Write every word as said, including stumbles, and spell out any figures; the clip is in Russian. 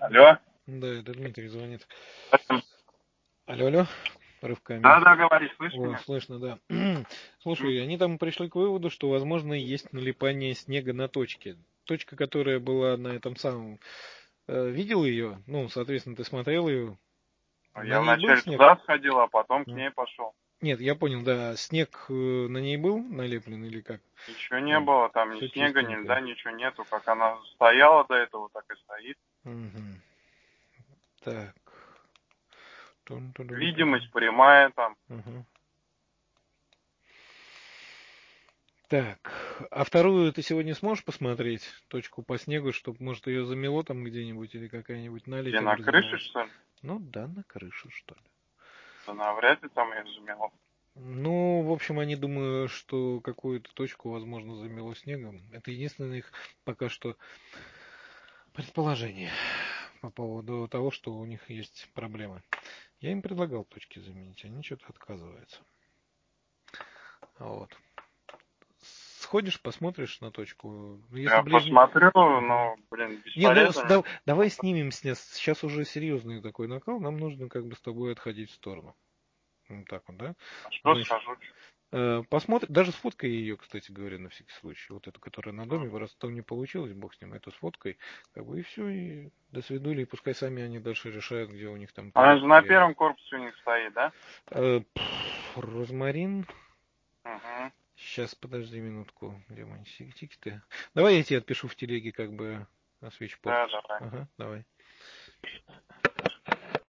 Алло? Да, это Дмитрий звонит. Да, Алло, алло, рывками. да, говори, слышишь О, меня? слышно, да. М. Слушай, они там пришли к выводу, что, возможно, есть налипание снега на точке. Точка, которая была на этом самом... э, видел ее? Ну, соответственно, ты смотрел ее. На Я ней был вначале снег? туда сходил, а потом к М. ней пошел. Нет, я понял, да. Снег э, на ней был налеплен или как? Ничего не Прям было, там ни все снега, ни чистенько. льда, ничего нету. Как она стояла до этого, так и стоит. Мгм. Так. Тун-тун-тун-тун. Видимость прямая там. Мгм. Так, а вторую ты сегодня сможешь посмотреть? Точку по снегу, чтобы, может, ее замело там где-нибудь или какая-нибудь наледь Где, на крыше, образовалась? что ли? Ну да, на крыше, что ли. Да навряд ли там ее замело. Ну, в общем, они думают, что какую-то точку, возможно, замело снегом. Это единственное их пока что предположение по поводу того, что у них есть проблемы. Я им предлагал точки заменить, они что-то отказываются. Вот. Сходишь, посмотришь на точку. Если Я ближний... посмотрю, Мгм. но, блин, Не, ну с- бесполезно. да- давай снимем с нас. Сейчас уже серьезный такой накал. Нам нужно как бы с тобой отходить в сторону. Вот так вот, да? А что Значит, схожу? э, посмотрим. Даже сфоткай ее, кстати говоря, на всякий случай. Вот эту, которая на доме, М. раз там не получилось, бог с ним, эту сфоткой. Как бы и все, и до свидули. И пускай сами они дальше решают, где у них там Она порядок же на теряют. первом корпусе у них стоит, да? Э, пф, розмарин. Угу. Сейчас, подожди минутку. Где мои тикеты? Давай я тебе отпишу в телеге, как бы освещу Да, подпись. давай. Ага, давай.